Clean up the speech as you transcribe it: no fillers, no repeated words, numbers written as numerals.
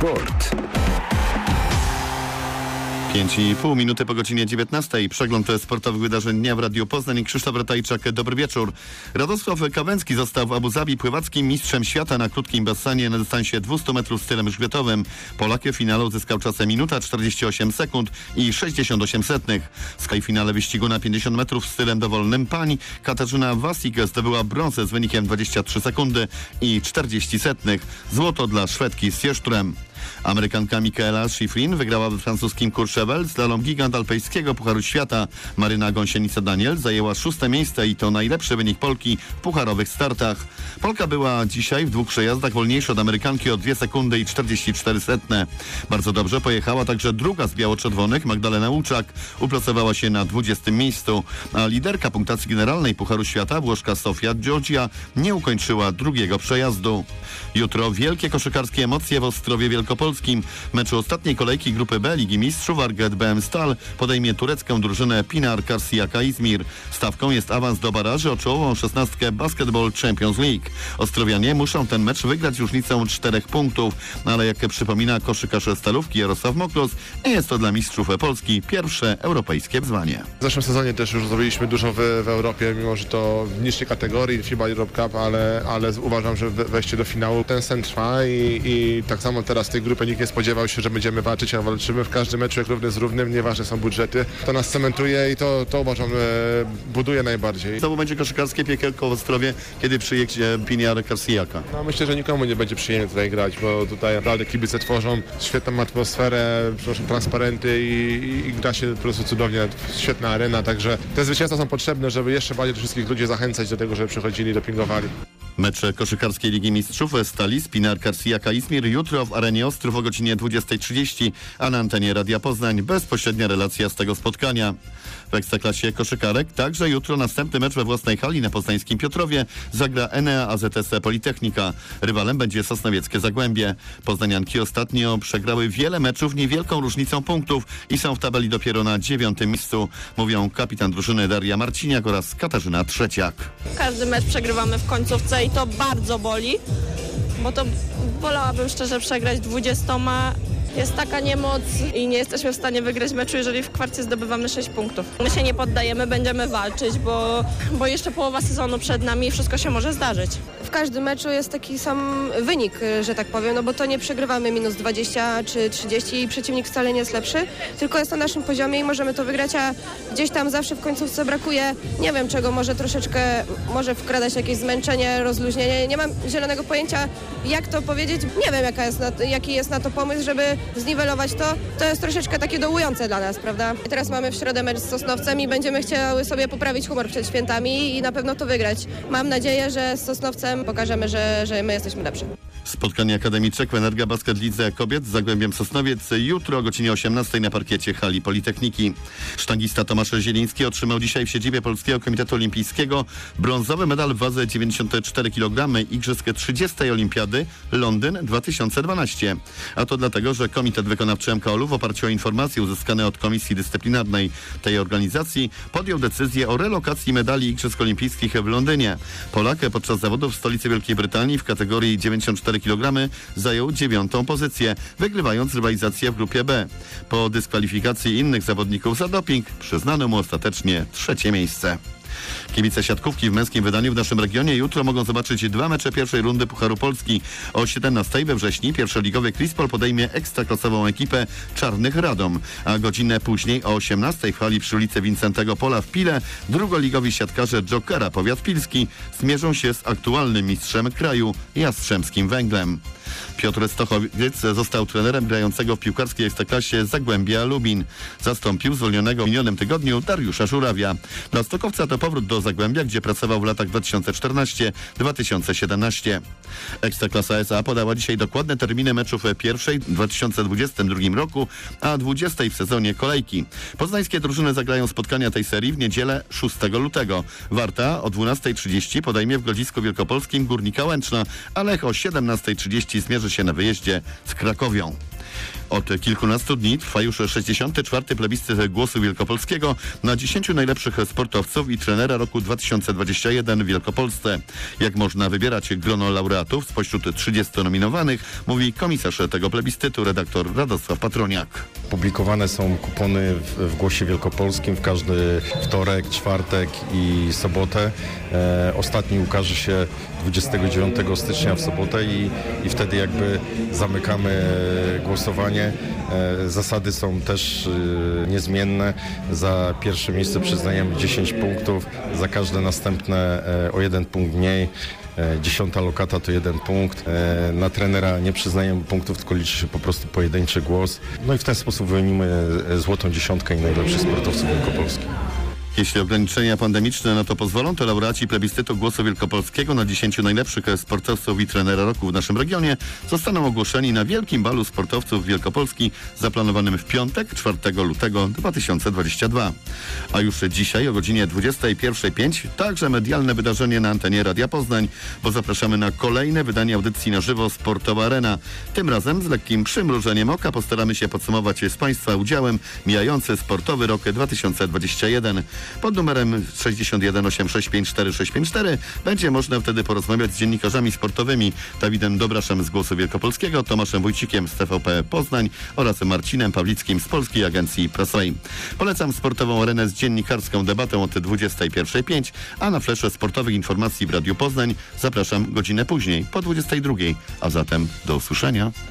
Sport. 5,5 minuty po godzinie 19. Przegląd sportowych wydarzeń dnia w Radiu Poznań. Krzysztof Ratajczak, dobry wieczór. Radosław Kawęcki został w Abu Zabi pływackim mistrzem świata na krótkim basenie na dystansie 200 metrów stylem grzbietowym. Polak w finale uzyskał czasem minuta 48 sekund i 68 setnych. W finale wyścigu na 50 metrów stylem dowolnym pań Katarzyna Wasik zdobyła brązę z wynikiem 23 sekundy i 40 setnych. Złoto dla Szwedki z Siesztrem. Amerykanka Michaela Schifrin wygrała we francuskim Courchevel slalom gigant alpejskiego Pucharu Świata. Maryna Gąsienica-Daniel zajęła 6. miejsce i to najlepszy wynik Polki w pucharowych startach. Polka była dzisiaj w 2 przejazdach wolniejsza od Amerykanki o 2 sekundy i 44 setne. Bardzo dobrze pojechała także druga z biało-czerwonych, Magdalena Łuczak. Uplosowała się na 20. miejscu, a liderka punktacji generalnej Pucharu Świata, Włoszka Sofia Giorgia, nie ukończyła drugiego przejazdu. Jutro wielkie koszykarskie emocje w Ostrowie Wielkopolskim. W meczu ostatniej kolejki grupy B Ligi Mistrzów Arget BM Stal podejmie turecką drużynę Pinar Karşıyaka Izmir. Stawką jest awans do baraży o czołową 16 Basketball Champions League. Ostrowianie muszą ten mecz wygrać różnicą 4 punktów, ale jak przypomina koszykarz Stalówki Jarosław Mokros, nie jest to dla mistrzów Polski pierwsze europejskie wyzwanie. W zeszłym sezonie też już zrobiliśmy dużo w Europie, mimo że to w niższej kategorii FIBA Europe Cup, ale uważam, że wejście do finału ten sen trwa i tak samo teraz w tej grupie nikt nie spodziewał się, że będziemy walczyć, a walczymy w każdym meczu jak równy z równym, nieważne są budżety. To nas cementuje i to uważam buduje najbardziej. To będzie koszykarskie piekielko w Ostrowie, kiedy przyjedzie Pinar Karşıyaka. No, myślę, że nikomu nie będzie przyjemnie tutaj grać, bo tutaj naprawdę kibice tworzą świetną atmosferę, transparenty i gra się po prostu cudownie, świetna arena, także te zwycięstwa są potrzebne, żeby jeszcze bardziej wszystkich ludzi zachęcać do tego, żeby przychodzili, dopingowali. Mecz koszykarskiej Ligi Mistrzów Stali z Pinar Karşıyaka Izmir jutro w arenie Ostrów o godzinie 20:30, a na antenie Radia Poznań bezpośrednia relacja z tego spotkania. W Ekstraklasie koszykarek także jutro następny mecz we własnej hali na poznańskim Piotrowie zagra Enea AZS Politechnika. Rywalem będzie Sosnowieckie Zagłębie. Poznanianki ostatnio przegrały wiele meczów niewielką różnicą punktów i są w tabeli dopiero na 9. miejscu, mówią kapitan drużyny Daria Marciniak oraz Katarzyna Trzeciak. Każdy mecz przegrywamy w końcówce i to bardzo boli, bo to wolałabym szczerze przegrać 20. Jest taka niemoc i nie jesteśmy w stanie wygrać meczu, jeżeli w kwarcie zdobywamy 6 punktów. My się nie poddajemy, będziemy walczyć, bo jeszcze połowa sezonu przed nami i wszystko się może zdarzyć. W każdym meczu jest taki sam wynik, że tak powiem, no bo to nie przegrywamy minus 20 czy 30 i przeciwnik wcale nie jest lepszy, tylko jest na naszym poziomie i możemy to wygrać, a gdzieś tam zawsze w końcówce brakuje, nie wiem czego, może troszeczkę, może wkradać jakieś zmęczenie, rozluźnienie, nie mam zielonego pojęcia jak to powiedzieć, nie wiem jaki jest na to pomysł, żeby zniwelować to jest troszeczkę takie dołujące dla nas, prawda? I teraz mamy w środę mecz z Sosnowcem i będziemy chciały sobie poprawić humor przed świętami i na pewno to wygrać. Mam nadzieję, że z Sosnowcem pokażemy, że my jesteśmy lepsi. Spotkanie Akademii Czech w Energa Basket Lidze Kobiet z Zagłębiem Sosnowiec jutro o godzinie 18 na parkiecie hali Politechniki. Sztangista Tomasz Zieliński otrzymał dzisiaj w siedzibie Polskiego Komitetu Olimpijskiego brązowy medal w wadze 94 kg Igrzysk 30. Olimpiady Londyn 2012. A to dlatego, że Komitet Wykonawczy MKOL-u w oparciu o informacje uzyskane od Komisji Dyscyplinarnej tej organizacji podjął decyzję o relokacji medali Igrzysk Olimpijskich w Londynie. Polak podczas zawodów w stolicy Wielkiej Brytanii w kategorii 94 kg zajął 9. pozycję, wygrywając rywalizację w grupie B. Po dyskwalifikacji innych zawodników za doping przyznano mu ostatecznie 3. miejsce. Kibice siatkówki w męskim wydaniu w naszym regionie jutro mogą zobaczyć 2 mecze pierwszej rundy Pucharu Polski. O 17 we wrześniu pierwszoligowy Krispol podejmie ekstraklasową ekipę Czarnych Radom, a godzinę później o 18 w hali przy ulicy Wincentego Pola w Pile drugoligowi siatkarze Jokera Powiat Pilski zmierzą się z aktualnym mistrzem kraju Jastrzębskim Węglem. Piotr Stochowiec został trenerem grającego w piłkarskiej ekstraklasie Zagłębia Lubin. Zastąpił zwolnionego w minionym tygodniu Dariusza Żurawia. Dla Stokowca to powrót do Zagłębia, gdzie pracował w latach 2014-2017. Ekstraklasa SA podała dzisiaj dokładne terminy meczów pierwszej w 2022 roku, a 20 w sezonie kolejki. Poznańskie drużyny zagrają spotkania tej serii w niedzielę 6 lutego. Warta o 12:30 podejmie w Grodzisku Wielkopolskim Górnika Łęczna, a Lech o 17:30 zmierzy się na wyjeździe z Krakowią. Od kilkunastu dni trwa już 64. plebiscyt Głosu Wielkopolskiego na 10 najlepszych sportowców i trenera roku 2021 w Wielkopolsce. Jak można wybierać grono laureatów spośród 30 nominowanych, mówi komisarz tego plebiscytu, redaktor Radosław Patroniak. Publikowane są kupony w Głosie Wielkopolskim w każdy wtorek, czwartek i sobotę. Ostatni ukaże się 29 stycznia w sobotę i wtedy jakby zamykamy głosowanie. Zasady są też niezmienne. Za pierwsze miejsce przyznajemy 10 punktów, za każde następne o 1 punkt mniej. 10. lokata to 1 punkt. Na trenera nie przyznajemy punktów, tylko liczy się po prostu pojedynczy głos. No i w ten sposób wyłonimy złotą dziesiątkę i najlepszych sportowców wielkopolskich. Jeśli ograniczenia pandemiczne na to pozwolą, to laureaci plebiscytu Głosu Wielkopolskiego na 10 najlepszych sportowców i trenera roku w naszym regionie zostaną ogłoszeni na Wielkim Balu Sportowców Wielkopolski zaplanowanym w piątek, 4 lutego 2022. A już dzisiaj o godzinie 21:05 także medialne wydarzenie na antenie Radia Poznań, bo zapraszamy na kolejne wydanie audycji na żywo Sportowa Arena. Tym razem z lekkim przymrużeniem oka postaramy się podsumować z Państwa udziałem mijający sportowy rok 2021. Pod numerem 618654654 będzie można wtedy porozmawiać z dziennikarzami sportowymi Dawidem Dobraszem z Głosu Wielkopolskiego, Tomaszem Wójcikiem z TVP Poznań oraz Marcinem Pawlickim z Polskiej Agencji Prasowej. Polecam sportową arenę z dziennikarską debatą od 21:05, a na flesze sportowych informacji w Radiu Poznań zapraszam godzinę później, po 22:00. A zatem do usłyszenia.